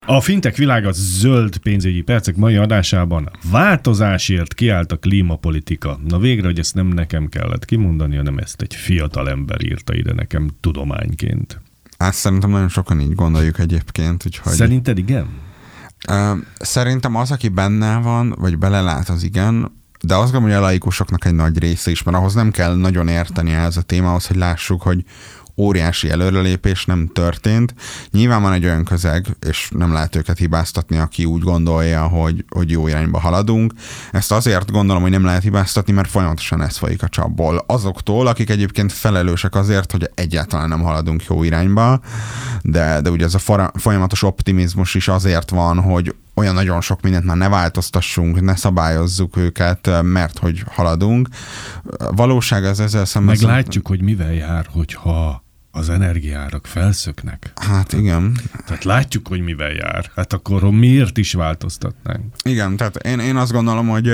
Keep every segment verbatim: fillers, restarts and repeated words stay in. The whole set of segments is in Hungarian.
A fintek világa zöld pénzügyi percek mai adásában változásért kiállt a klímapolitika. Na végre, hogy ezt nem nekem kellett kimondani, hanem ezt egy fiatal ember írta ide nekem tudományként. Azt szerintem nagyon sokan így gondoljuk egyébként. Úgyhogy... Szerinted igen? Uh, szerintem az, aki benne van, vagy belelát, az igen, de azt gondolom, hogy a laikusoknak egy nagy része is, mert ahhoz nem kell nagyon érteni ez a témához, hogy lássuk, hogy óriási előrelépés nem történt. Nyilván van egy olyan közeg, és nem lehet őket hibáztatni, aki úgy gondolja, hogy, hogy jó irányba haladunk. Ezt azért gondolom, hogy nem lehet hibáztatni, mert folyamatosan ez folyik a csapból. Azoktól, akik egyébként felelősek azért, hogy egyáltalán nem haladunk jó irányba, de, de ugye ez a folyamatos optimizmus is azért van, hogy olyan nagyon sok mindent már ne változtassunk, ne szabályozzuk őket, mert hogy haladunk. Valóság az ezzel szemben... Meglátjuk, hogy mivel jár, hogyha az energiárak felszöknek. Hát igen. Tehát látjuk, hogy mivel jár. Hát akkor miért is változtatnánk? Igen, tehát én, én azt gondolom, hogy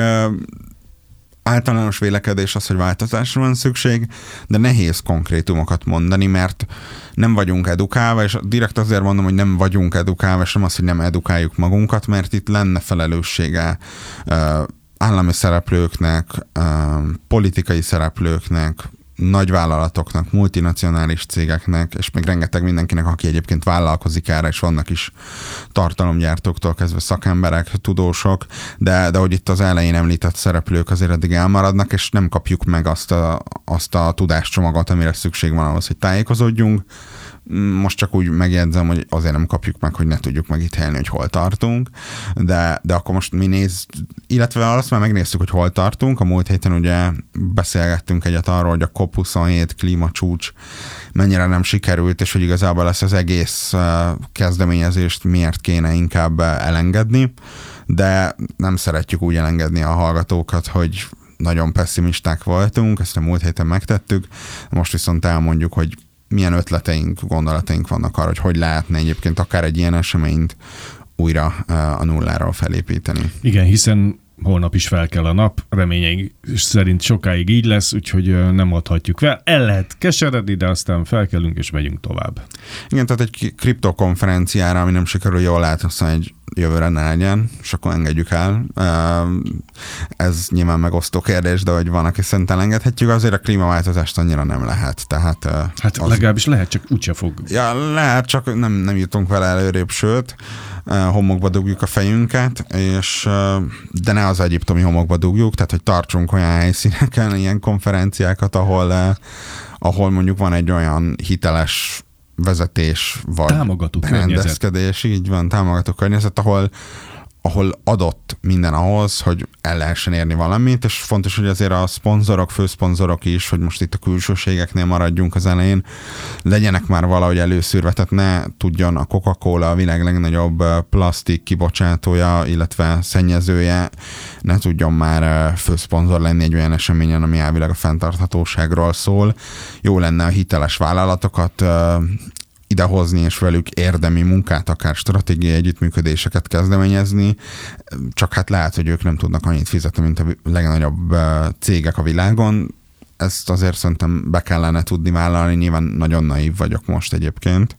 általános vélekedés az, hogy változásra van szükség, de nehéz konkrétumokat mondani, mert nem vagyunk edukálva, és direkt azért mondom, hogy nem vagyunk edukálva, és nem az, hogy nem edukáljuk magunkat, mert itt lenne felelőssége állami szereplőknek, politikai szereplőknek, nagyvállalatoknak, multinacionális cégeknek, és még rengeteg mindenkinek, aki egyébként vállalkozik erre, és vannak is tartalomgyártóktól kezdve szakemberek, tudósok, de, de hogy itt az elején említett szereplők azért eddig elmaradnak, és nem kapjuk meg azt a, azt a tudáscsomagot, amire szükség van ahhoz, hogy tájékozódjunk. Most csak úgy megjegyzem, hogy azért nem kapjuk meg, hogy ne tudjuk megítélni, hogy hol tartunk, de, de akkor most mi néz, illetve azt már megnéztük, hogy hol tartunk. A múlt héten ugye beszélgettünk egyet arról, hogy a COP huszonhét klímacsúcs mennyire nem sikerült, és hogy igazából ezt az egész kezdeményezést miért kéne inkább elengedni, de nem szeretjük úgy elengedni a hallgatókat, hogy nagyon pessimisták voltunk, ezt a múlt héten megtettük, most viszont elmondjuk, hogy milyen ötleteink, gondolataink vannak arra, hogy hogy lehetne egyébként akár egy ilyen eseményt újra a nulláról felépíteni. Igen, hiszen holnap is fel kell a nap, reményeink szerint sokáig így lesz, úgyhogy nem adhatjuk fel. El lehet keseredni, de aztán felkelünk és megyünk tovább. Igen, tehát egy kriptokonferenciára, ami nem sikerül jól látni, aztán egy jövőre ne legyen, és akkor engedjük el. Ez nyilván megosztó kérdés, de hogy van, aki szerint elengedhetjük, azért a klímaváltozást annyira nem lehet. Tehát, hát az... legalábbis lehet, csak úgyse fog. Ja, lehet, csak nem, nem jutunk vele előrébb, sőt, homokba dugjuk a fejünket, és, de ne az egyiptomi homokba dugjuk, tehát hogy tartsunk olyan helyszíneken, ilyen konferenciákat, ahol, ahol mondjuk van egy olyan hiteles vezetés, vagy támogató rendezkedés, így van, támogató környezet, ahol, ahol adott minden ahhoz, hogy el lehessen érni valamit, és fontos, hogy azért a szponzorok, főszponzorok is, hogy most itt a külsőségeknél maradjunk az elején, legyenek már valahogy előszűrve, tehát ne tudjon a Coca-Cola, a világ legnagyobb plastik kibocsátója, illetve szennyezője, ne tudjon már főszponzor lenni egy olyan eseményen, ami elvileg a fenntarthatóságról szól. Jó lenne a hiteles vállalatokat idehozni, és velük érdemi munkát, akár stratégiai együttműködéseket kezdeményezni, csak hát lehet, hogy ők nem tudnak annyit fizetni, mint a legnagyobb cégek a világon. Ezt azért szerintem be kellene tudni vállalni, nyilván nagyon naív vagyok most egyébként.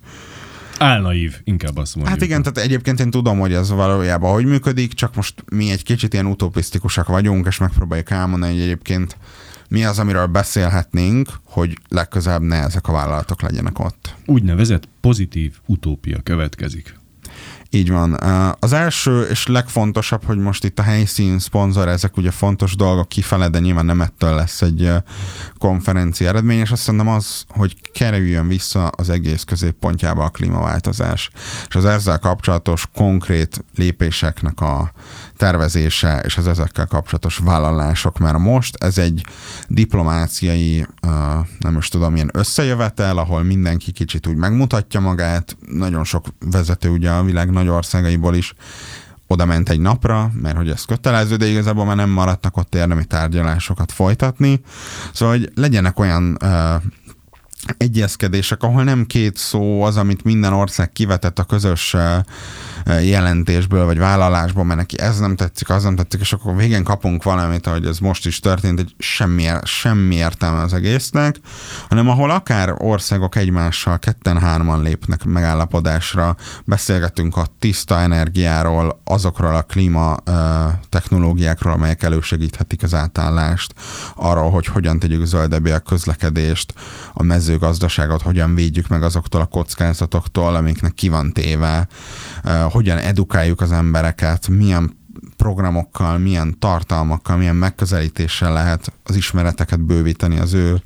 Álnaív, inkább azt mondjuk. Hát igen, tehát egyébként én tudom, hogy ez valójában hogy működik, csak most mi egy kicsit ilyen utopisztikusak vagyunk, és megpróbáljuk elmondani, hogy egyébként mi az, amiről beszélhetnénk, hogy legközelebb ne ezek a vállalatok legyenek ott. Úgynevezett pozitív utópia következik. Így van. Az első és legfontosabb, hogy most itt a helyszín, szponzor, ezek ugye fontos dolgok kifele, de nyilván nem ettől lesz egy konferencia eredmény, és azt szerintem az, hogy kerüljön vissza az egész középpontjába a klímaváltozás. És az ezzel kapcsolatos konkrét lépéseknek a tervezése, és az ezekkel kapcsolatos vállalások, mert most ez egy diplomáciai, nem is tudom, ilyen összejövetel, ahol mindenki kicsit úgy megmutatja magát, nagyon sok vezető ugye a világ nagy országaiból is oda ment egy napra, mert hogy ez kötelező, de igazából már nem maradtak ott érdemi tárgyalásokat folytatni. Szóval, hogy legyenek olyan uh, egyezkedések, ahol nem két szó az, amit minden ország kivetett a közös jelentésből, vagy vállalásból, mert neki ez nem tetszik, az nem tetszik, és akkor végén kapunk valamit, ahogy ez most is történt, hogy semmi, semmi értelme az egésznek, hanem ahol akár országok egymással ketten-hárman lépnek megállapodásra, beszélgetünk a tiszta energiáról, azokról a klíma technológiákról, amelyek elősegíthetik az átállást, arról, hogy hogyan tegyük zöldebbé a közlekedést, a mezőgazdaságot, hogyan védjük meg azoktól a kockázatoktól, amiknek ki van téve, hogyan edukáljuk az embereket, milyen programokkal, milyen tartalmakkal, milyen megközelítéssel lehet az ismereteket bővíteni az ő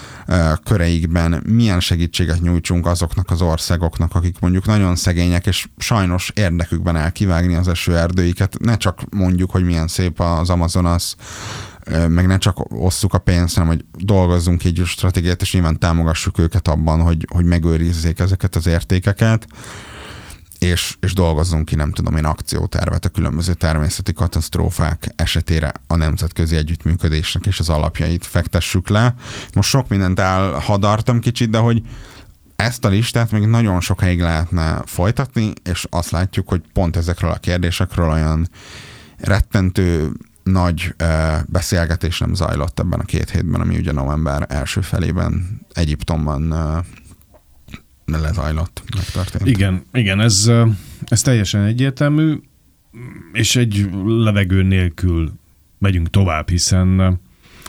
köreikben, milyen segítséget nyújtsunk azoknak az országoknak, akik mondjuk nagyon szegények, és sajnos érdekükben el kivágni az esőerdőiket. Ne csak mondjuk, hogy milyen szép az Amazonas, meg ne csak osszuk a pénzt, hanem hogy dolgozzunk így stratégiát, és nyilván támogassuk őket abban, hogy, hogy megőrizzék ezeket az értékeket, és, és dolgozzunk ki, nem tudom én, akciótervet a különböző természeti katasztrófák esetére a nemzetközi együttműködésnek és az alapjait fektessük le. Most sok mindent elhadartam kicsit, de hogy ezt a listát még nagyon sokáig lehetne folytatni, és azt látjuk, hogy pont ezekről a kérdésekről olyan rettentő nagy uh, beszélgetés nem zajlott ebben a két hétben, ami ugye november első felében Egyiptomban uh, lezajlott, megtörtént. Igen, igen, ez, ez teljesen egyértelmű, és egy levegő nélkül megyünk tovább, hiszen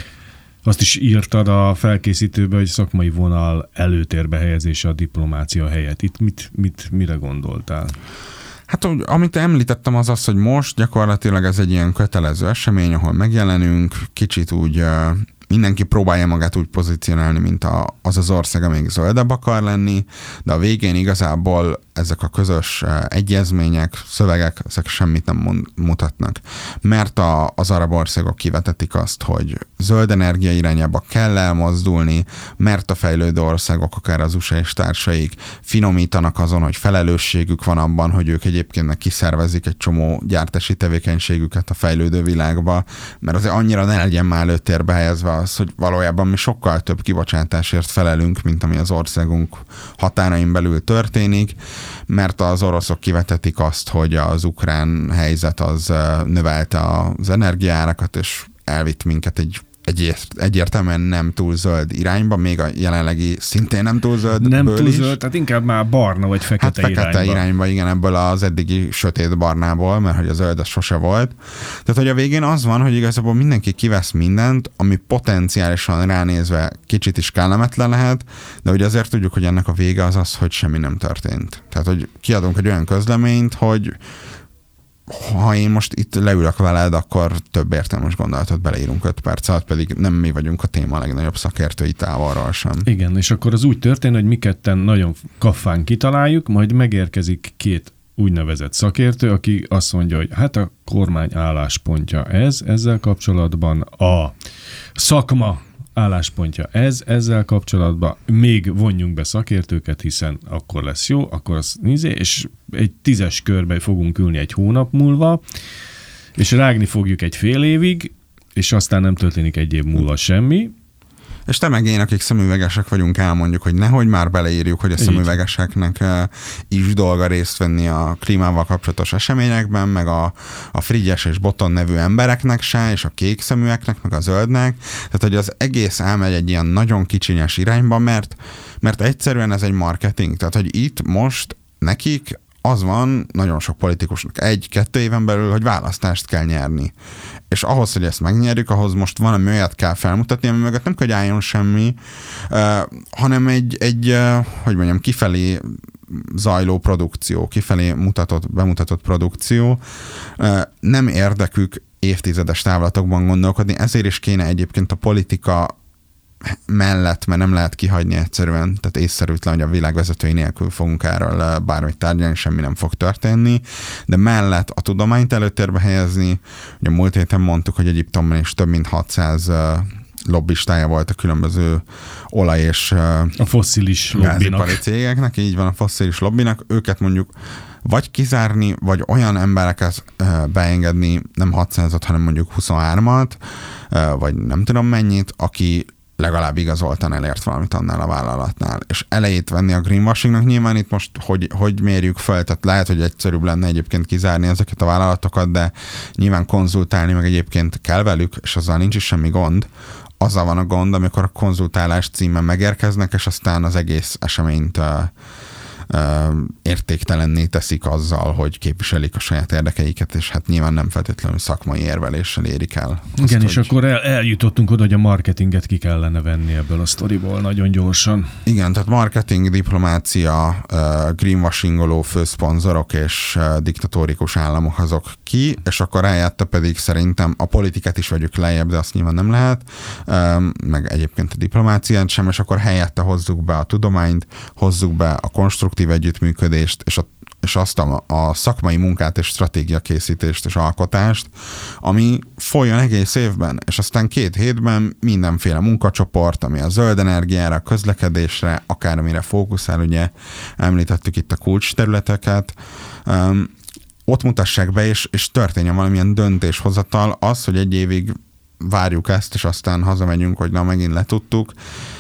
azt is írtad a felkészítőbe, hogy szakmai vonal előtérbe helyezése a diplomácia helyett. Itt mit, mit, mire gondoltál? Hát amit említettem az az, hogy most gyakorlatilag ez egy ilyen kötelező esemény, ahol megjelenünk, kicsit úgy mindenki próbálja magát úgy pozícionálni, mint a, az az ország, amelyik zöldebb akar lenni, de a végén igazából ezek a közös egyezmények, szövegek, ezek semmit nem mutatnak. Mert a, az arab országok kivetetik azt, hogy zöld energia irányába kell elmozdulni, mert a fejlődő országok, akár az u es á és társaik finomítanak azon, hogy felelősségük van abban, hogy ők egyébként kiszervezik egy csomó gyártási tevékenységüket a fejlődő világba, mert azért annyira ne legyen már előtérbe helyezve az, hogy valójában mi sokkal több kibocsátásért felelünk, mint ami az országunk határain belül történik, mert az oroszok kivetetik azt, hogy az ukrán helyzet az növelte az energiaárakat, és elvitt minket egy egyértelműen nem túl zöld irányba, még a jelenlegi szintén nem túl zöld. Nem túl is. zöld, tehát inkább már barna vagy fekete hát fekete irányba. irányba, igen, ebből az eddigi sötét barnából, mert hogy a zöld az sose volt. Tehát, hogy a végén az van, hogy igazából mindenki kivesz mindent, ami potenciálisan ránézve kicsit is kellemetlen lehet, de hogy azért tudjuk, hogy ennek a vége az az, hogy semmi nem történt. Tehát, hogy kiadunk egy olyan közleményt, hogy ha én most itt leülök veled, akkor több értelmes gondolatot beleírunk öt perc alatt, pedig nem mi vagyunk a téma legnagyobb szakértői távolról sem. Igen, és akkor az úgy történt, hogy mi ketten nagyon kaffán kitaláljuk, majd megérkezik két úgynevezett szakértő, aki azt mondja, hogy hát a kormány álláspontja ez, ezzel kapcsolatban a szakma álláspontja ez, ezzel kapcsolatban még vonjunk be szakértőket, hiszen akkor lesz jó, akkor az nézé, és egy tízes körbe fogunk ülni egy hónap múlva, és rágni fogjuk egy fél évig, és aztán nem történik egy év múlva semmi. És te meg én, akik szemüvegesek vagyunk, elmondjuk, hogy nehogy már beleírjuk, hogy a szemüvegeseknek is dolga részt venni a klímával kapcsolatos eseményekben, meg a, a Frigyes és Botton nevű embereknek se, és a kék szeműeknek, meg a zöldnek. Tehát, hogy az egész elmegy egy ilyen nagyon kicsinyes irányba, mert, mert egyszerűen ez egy marketing. Tehát, hogy itt most nekik az van nagyon sok politikusnak egy-kettő éven belül, hogy választást kell nyerni. És ahhoz, hogy ezt megnyerjük, ahhoz most valami olyat kell felmutatni, ami mögött nem kell, hogy álljon semmi, uh, hanem egy, egy uh, hogy mondjam, kifelé zajló produkció, kifelé mutatott, bemutatott produkció. Uh, nem érdekük évtizedes távlatokban gondolkodni, ezért is kéne egyébként a politika mellett, mert nem lehet kihagyni egyszerűen, tehát észszerűtlen, hogy a világ vezetői nélkül fogunk erről bármit tárgyalni, semmi nem fog történni, de mellett a tudományt előtérbe helyezni, ugye múlt héten mondtuk, hogy Egyiptomban is több mint hatszáz lobbistája volt a különböző olaj- és a fosszilis lobbinak. cégeknek, így van, a fosszilis lobbinak, őket mondjuk vagy kizárni, vagy olyan embereket beengedni, nem hatszázat, hanem mondjuk huszonhármat, vagy nem tudom mennyit, aki legalább igazoltan elért valamit annál a vállalatnál. És elejét venni a greenwashingnak, nyilván itt most hogy, hogy mérjük fel, tehát lehet, hogy egyszerűbb lenne egyébként kizárni ezeket a vállalatokat, de nyilván konzultálni meg egyébként kell velük, és azzal nincs is semmi gond. Azzal van a gond, amikor a konzultálás címen megérkeznek, és aztán az egész eseményt uh, uh, értéktelenné teszik azzal, hogy képviselik a saját érdekeiket, és hát nyilván nem feltétlenül szakmai érveléssel érik el. Azt, igen, és hogy... akkor el, eljutottunk oda, hogy a marketinget ki kellene venni ebből a sztoriból nagyon gyorsan. Igen, tehát marketing, diplomácia, uh, greenwashingoló főszponzorok és uh, diktatórikus államok azok ki, és akkor helyette pedig szerintem a politikát is vegyük lejjebb, de azt nyilván nem lehet, um, meg egyébként a diplomáciát sem, és akkor helyette hozzuk be a tudományt, hozzuk be a konstruktív együttműködést, és, a, és azt a, a szakmai munkát és stratégiakészítést és alkotást, ami folyjon egész évben, és aztán két hétben mindenféle munkacsoport, ami a zöld energiára, a közlekedésre, akármire fókuszál, ugye említettük itt a kulcs területeket, um, ott mutassák be, és, és történjen valamilyen döntéshozatal, az, hogy egy évig várjuk ezt, és aztán hazamegyünk, hogy na, megint letudtuk,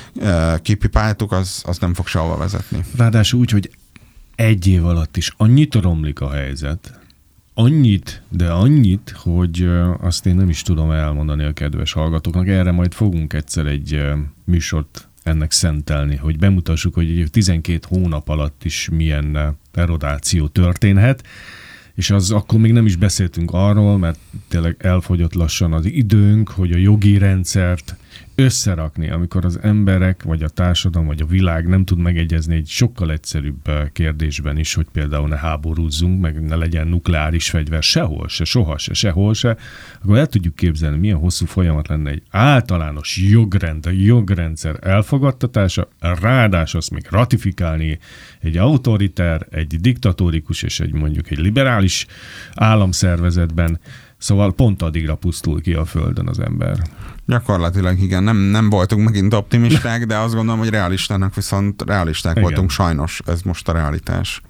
kipipáltuk, az, az nem fog sehova vezetni. Ráadásul úgy, hogy egy év alatt is annyit romlik a helyzet, annyit, de annyit, hogy azt én nem is tudom elmondani a kedves hallgatóknak. Erre majd fogunk egyszer egy műsort ennek szentelni, hogy bemutassuk, hogy tizenkét hónap alatt is milyen erodáció történhet, és az akkor még nem is beszéltünk arról, mert tényleg elfogyott lassan az időnk, hogy a jogi rendszert összerakni, amikor az emberek, vagy a társadalom, vagy a világ nem tud megegyezni egy sokkal egyszerűbb kérdésben is, hogy például ne háborúzzunk, meg ne legyen nukleáris fegyver sehol se, soha se, sehol se, akkor el tudjuk képzelni, milyen hosszú folyamat lenne egy általános jogrend, jogrendszer elfogadtatása, ráadásul azt még ratifikálni egy autoriter, egy diktatórikus és egy mondjuk egy liberális államszervezetben. Szóval pont addigra pusztul ki a Földön az ember. Gyakorlatilag igen, nem, nem voltunk megint optimisták, de azt gondolom, hogy realistának viszont realisták igen. voltunk, sajnos ez most a realitás.